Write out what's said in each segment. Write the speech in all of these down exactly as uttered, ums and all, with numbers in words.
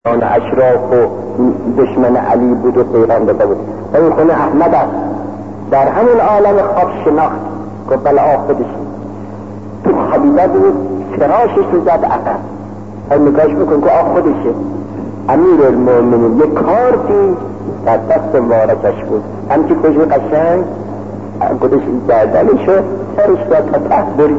آن اشراف و دشمن علی بود و پیغام داده بود. و این خونه احمد است. در همون عالم خواب شناخت که بله آخدش تو خوابیده بود، فراشش رو زد عقب. و نگاهش بکن که آخدشه. امیر المؤمنین یک کارتی در دست مبارکش بود، همچی کجی قشنگ گدش گردنشو سرش را تا ته برید،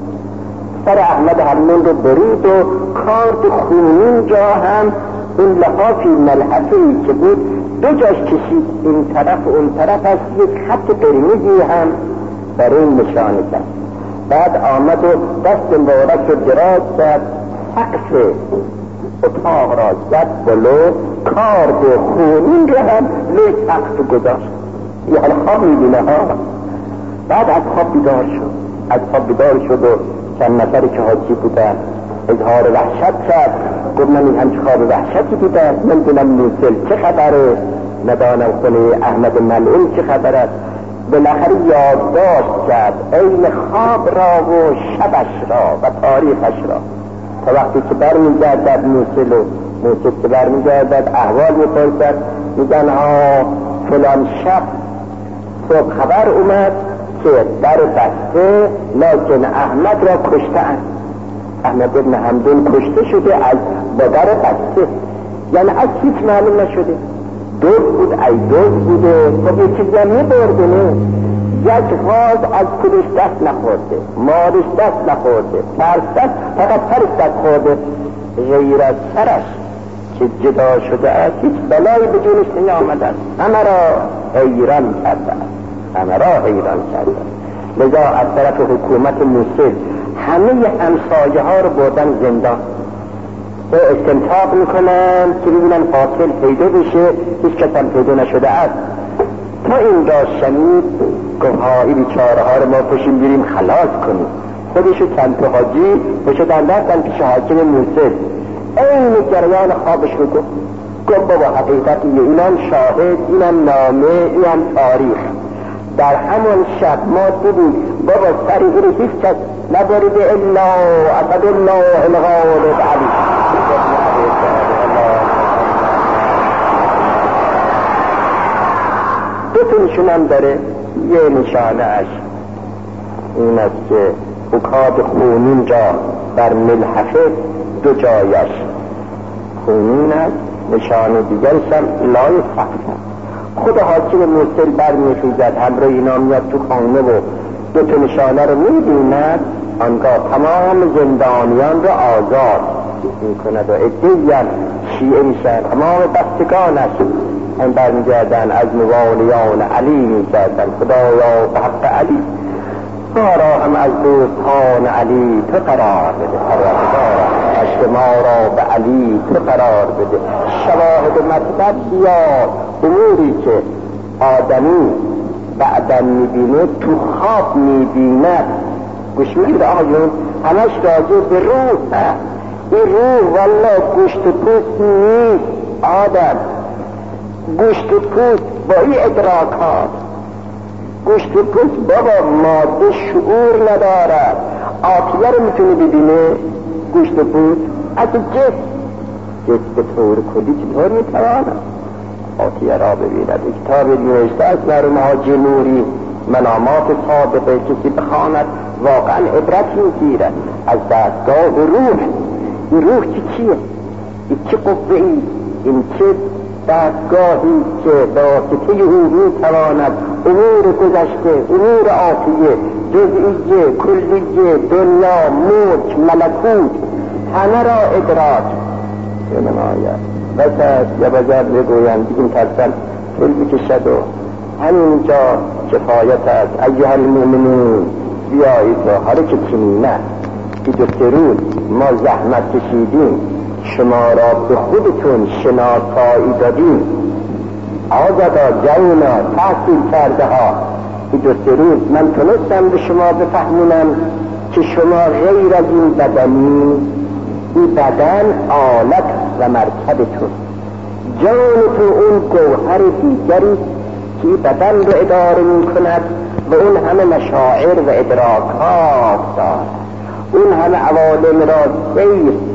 سر احمد همون رو برید و کارت خونین جا هم اون لحافی ملحفه‌ای که بود دو جاش کشید، این طرف و اون طرف هست، یک خط قرمزی هم بر این نشانه کرد. بعد آمد و دست مبارک رو دراز کرد، سقف اتاق را زد بلو، کارت خونین رو هم روی سقف گذاشت. یه حال خواب میبینه ها. بعد از خواب بیدار شد، از خواب بیدار شد و چند نفری که حاجی بودن اظهار وحشت کرد. گفت من این همچه خواب وحشتی دیدم، من دونم موسل چه خبره، ندانم خونه احمد ملعون چه خبر است. بالاخره یادداشت کرد عین خواب را و شبش را و تاریخش را، تا وقتی که برمیگردد موسل و موسل که برمیگردد احوال میپرسد، میگن ها فلان شب صبح خبر اومد که در بسته لیکن احمد را کشتن. احمد ابن حمدون کشته شده از با در بسته، یعنی از هیچ معلوم نشده، دوست بود ای دوست بوده. خب یه چیزی هم برده نه، یک غاز از کدش دست نخورده، مارش دست نخورده، پرس دست فقط پرس دست خورده، غیر از سرش که جدا شده است هیچ بلایی به جونش نمی آمده است. همه را حیران کرده است، همه را حیران کرده است. لذا از طرف حکومت موسل همه همسایه ها رو بردن زندان و استنتاق میکنن که ببینن قاتل پیدا بشه، هیچ کس هم پیدا نشده است. تا این را شنید گفت ها این بیچاره ها رو ما پشیم بیریم خلاص کنیم. خودشو چند تا حاجی پشدن رفتن پیش حاکم موسل، این جریان خوابش رو گفت. گفت بابا حقیقت اینم شاهد، اینم نامه، اینم تاریخ. در همون شب ما دیدیم بابا سری رو هیچ کس نبریده الا اسد الله الغالب علی. دو تنشون هم داره، یه نشانه اش این است که حکاد خونین جا در ملحفه دو جایش خونین است، نشانه دیگرش هم لای سقف. خود حاکم موسل برمیخیزد، همراه اینا میاد تو خانه و دو تا نشانه رو میبیند، آنگاه تمام زندانیان رو آزاد میکند و عده‌ای هم شیعه میشن، تمام بستگانش هم برمیگردن از موالیان علی میگردن. خدایا به حق علی ما را هم از دوستان علی تو قرار بده، عشق ما را به علی تو قرار بده. شواهد مطلب یا اموری که آدمی بعدن میبینه تو خواب میبیند، گوش میگید آقایون، همش راجع به روح هست. این روح والله گوشت و پوست نیست آدم، گوشت و پوست با این ادراکات، گوشت و پوست بابا ماده شعور ندارد. آتیه رو میتونه ببینه گوشت و پوست؟ از جسم جسم به طور کلی چطور میتواند آتیه را ببیند؟ کتاب نوشته از مرحوم حاجی نوری منامات سابقه، کسی بخواند واقعا عبرت میگیرد از دستگاه روح. این روح چی چیه؟ این چه قوه ای؟ این چه دستگاهی که به واسطه او میتواند امور گذشته، امور آتیه، جزئیه، کلیه، دنیا، ملک، ملکوت، همه را ادراک نماید. بس است یا بزر بگویند این ترسل فیل بکشد و همینجا کفایت است. ایها المؤمنون بیایید و حالا که چنین نه، این دو سه روز ما زحمت کشیدیم، شما را به خودتون شناسایی دادیم، آزادا جوونا تحصیل کرده ها. این دو سه روز من تونستم به شما بفهمونم که شما غیر از این بدنی، این بدن آلت و مرکبتون، جانتون اون گوهر دیگری که این بدن رو اداره می کند و اون همه مشاعر و ادراکات دارد، اون همه عوالم را سیر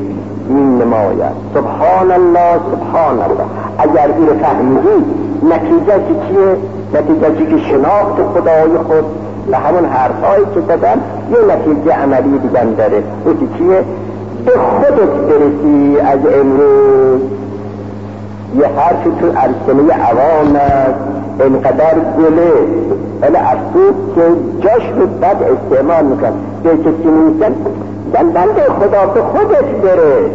این نماید. سبحان الله سبحان الله. اگر این فهمیدی نتیجه چیه؟ نتیجه که شناخت خدای خود و همون حرفایی که دادن یه نتیجه عملی دیگه داره. او چیه؟ به خودت برسی. از امروز یه حرفی تو ارسنه عوام است اینقدر گله ولی افسوس که جاش رو بد استعمال میکن به کسی میگن زن بنده خدا به خودت بره.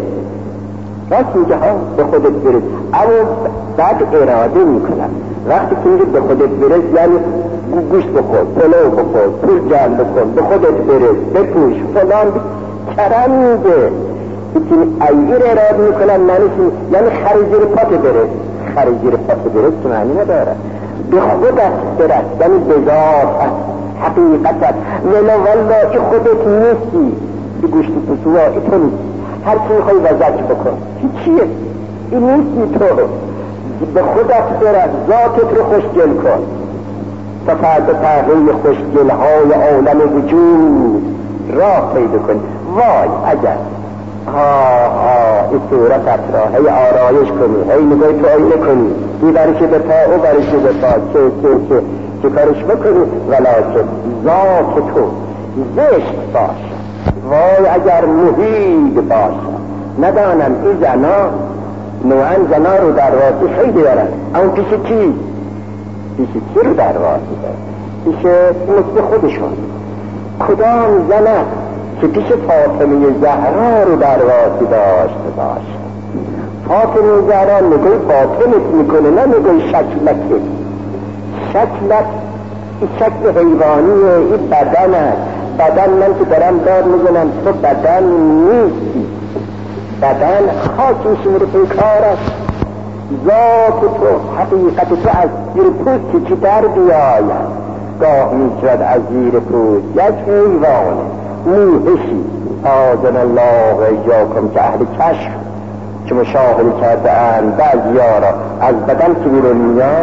راست میگه ها به خودت بره، اما بعد اراده میکنن. وقتی که میگه به خودت بره یعنی گوشت بخور، پلو بخور، پول جمع بکن، به خودت بره، بپوش فلان کرم میده. ایر اراده میکنن معنیش یعنی خریزیر پات بره. خریزیر پات بره که معنی نداره. به خودت برد یعنی بذات حقیقت است. ولی والله ای خودت نیستی، به گوشت پسوا ای تو نیستی. هر چی میخوای وزج بکن چیه؟ این نیستی تو. به خودت برد، ذاتت رو خوشگل کن تا فرد تغییر خوشگل های عالم وجود راه پیدا کن. وای اگر ها ها این صورتت را هی آرایش کنی، هی نگاه تو آینه کنی، این برش به پا او برش به پا چه چه چه چه کارش بکنی، ولیکن ذات تو زشت باش. وای اگر محید باش. ندانم این زنا نوعا زنا رو در واسه خیلی دارن، اما پیش کی؟ پیش کی رو در واسه دارن؟ پیش مثل خودشون. کدام زنه که پیش فاطمه زهرا رو در واسه داشته باش. فاطمه زهرا نگوی باطنت میکنه، نه نگوی شکلت. شکلت این شکل حیوانیه، این بدن است. بدن من که دارم دار میزنم تو بدن نیستی. بدن خاکی شمیر پیکار است. ذات تو حقیقت تو از زیر پوست که در بیاید. گاه میشود از زیر پوست یک حیوان موهشی آذن الله و ایاکم که اهل کشف که مشاهده کرده اند بعضی را از بدن که بیرون میاد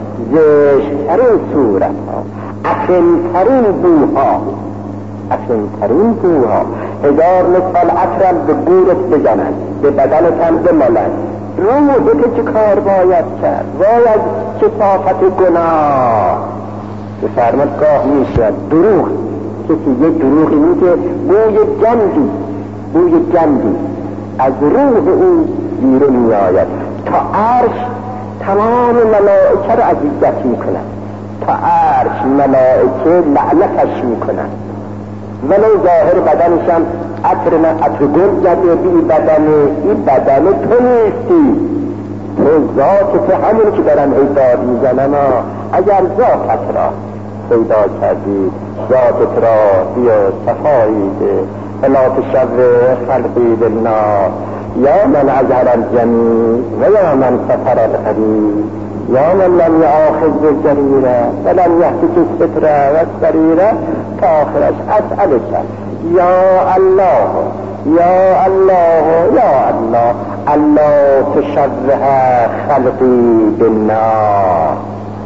زشت‌ترین صورت ها، افرین‌ترین بوها، افرین‌ترین بوها. هزار مثال عطرم به گورت بزنن، به بدنت هم بمالن. روحت چه کار باید کرد؟ وای از کثافت گناه. به فرمت گاه میشود دروغ، کسی یه دروغی میگه بوی گندی بوی گندی از روح او بیرون میآید تا عرش تمام ملائکه رو عزیزت میکنن، تا عرش ملائکه لعنتش میکنن. ولی ظاهر بدنش هم عطر نه عطر گل زده بی بدن. این بدن تو نیستی، تو ذات تو همون که دارن ایداد میزنن. اگر ذاتت را پیدا کردی، ذاتت را بیا صفایی ده. فلا تشوه خلقی بالنار یا من اظهر الجمیل و یا من ستر القریب یا من لم یآخذ بالجریره ولم یحتک الستره و السریره تا آخرش. اسألک یا الله یا الله یا الله الله تشوه خلقی بالنار.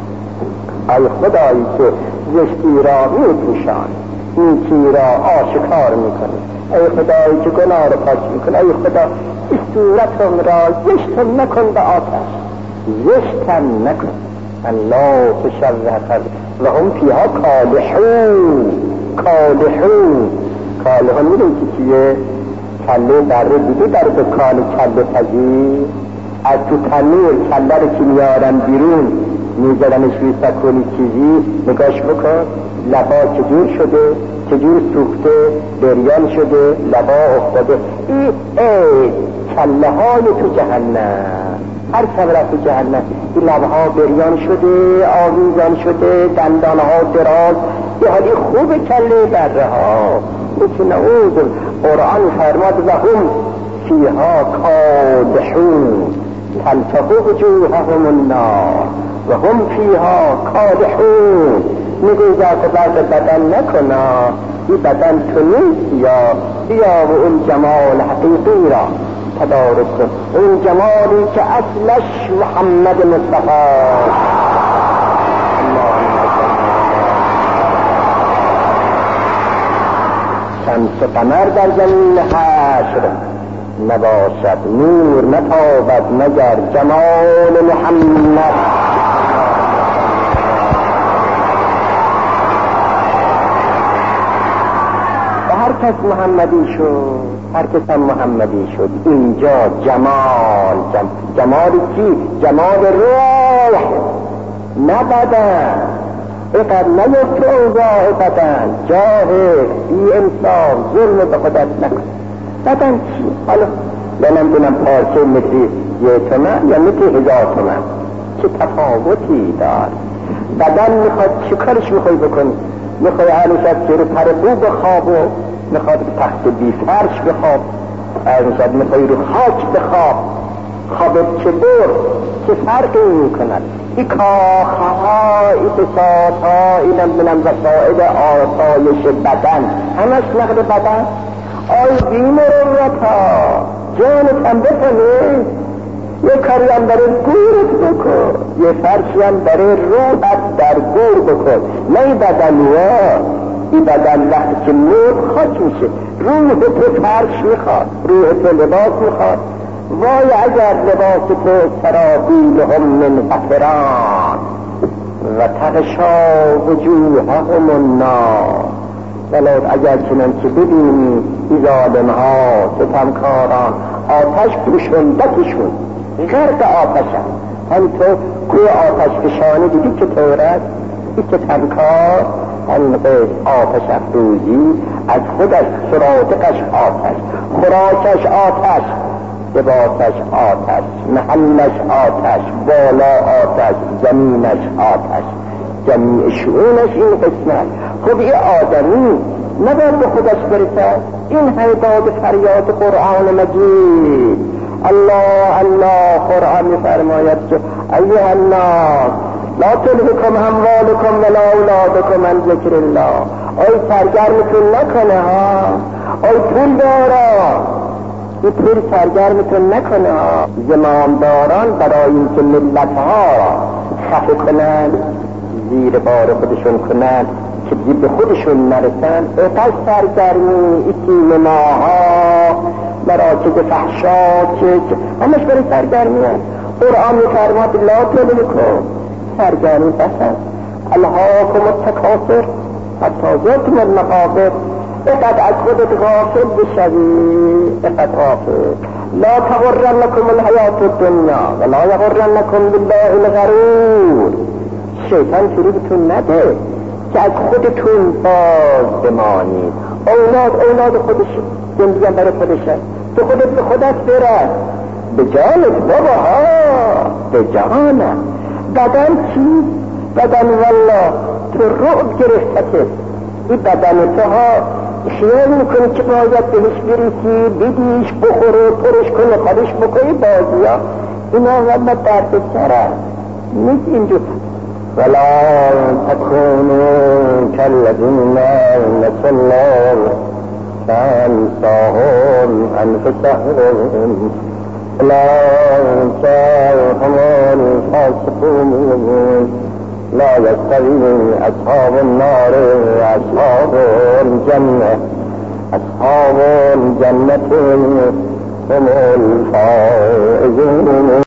ای خدایی که زشتی را میپوشان، نیکی را آشکار میکنه. ای خدایی که گناه را پاک میکنه. ای خدا این صورتم را زشتم نکن به آتش، زشتم نکن. الله تشوه خلق و هم فیها کالحون. کالحون کالحون میدونی که چیه؟ کله بره دیگه در دکان کله پذیر از تو تنور کله رو که میارن بیرون میزدنش روی سکونی چیزی، نگاش بکن لبا چجور شده، چجور سوخته، بریان شده، لبا افتاده. این ای کله های تو جهنم، هر کمره تو جهنم این لبها بریان شده، آویزان شده، دندان ها دراز. یه حالی خوب کله بره ها مثل نعوذ. قرآن فرماد و هم فیها کالحون تلفح وجوههم النار و هم فیها کالحون. میگوی ذات بعد بدن نکنا، این بدن تو نیست. یا بیا و اون جمال حقیقی را تدارک کن، اون جمالی که اصلش محمد مصطفی. شمس و قمر در زمین حشر نباشد، نور نتابد مگر جمال محمد. هر کس محمدی شد، هر کس هم محمدی شد، اینجا جمال جم... جمال چی؟ جمال روح نه بدن. اقد نیفت اوضاع بدن، جاهل بی انصاف ظلم به خودت نکن. بدن چی؟ حالا یا نمیدونم پارچه متری یه تومن یا متری هزار تومن، چه تفاوتی دار؟ بدن میخواد چه کارش میخوای بکنی؟ میخوای هر شب زیر پر خوب بخواب و میخواد که تخت بی فرش بخواب، هر شب میخوای رو خاک بخواب، خوابت چه بر چه فرقی میکند؟ این کاخه ها، این بساط ها، این نمیدونم وسائل آسایش بدن همش نقد بدن. آی بی مروت ها، جانت هم بکنی، یه کاری هم برای گورت بکن، یه فرشی هم برای روحت در گور بکن. نه این بدن ها، این بدن وقتی که مرد خاک میشه، روح تو فرش میخواد، روح تو لباس میخواد. وای اگر لباس تو سرابیل هم من قطران و تغشا وجوههم النار. ولو اگر چنان که ببینی این ظالم ها ستمکاران آتش پوشندتشون غرق آتشن، هم تو کوی آتش کشانه دیدی که طورت این ستمکار هم آتش افروزی از خودش، سرادقش آتش، خوراکش آتش، لباسش آتش، محلش آتش، بالا آتش، زمینش آتش، جمیع شعونش این قسمت. خب این آدمی نباید به خودش برسد. این حیداد فریاد قرآن مجید. الله الله قرآن میفرماید که ایها الناس لا تلهکم اموالکم ولا اولادکم عن ذکر الله. ای سرگرمتون نکنه ها، ای پول دارا، این پول سرگرمتون نکنه ها. زمامداران برای اینکه ملت ها خفه کنند، زیر بار خودشون کنند که به خودشون نرسن، اقل سرگرمی ایتی نماها مراکز فحشات همش برای سرگرمی هست. قرآن میفرماد لا تلهکم، سرگرمی بسن الهاکم التکاثر حتی زرتم المقابر. اقد از خودت غافل بشوی، اقد غافل. لا تغرنکم الحیات الدنیا ولا یغرنکم بالله الغرور. شیطان فریبتون نده که از خودتون باز بمانید. اولاد اولاد خودش زندگی برای خودشه، تو خودت به خودت برد، به جانت بابا ها، به جانت. بدن چی؟ بدن والله تو رعب گرفته. این بدن تو ها خیال میکنی که باید بهش بریسی، بدیش، بخوره، پرش کنه، خودش بکنی بازی ها. اینا والله درد سره نیست اینجور. ولا تكونوا كالذين نسوا الله فانساهم انفسهم اولئك هم الفاسقون. لا يستوي اصحاب النار واصحاب الجنة، اصحاب الجنة هم الفائزون.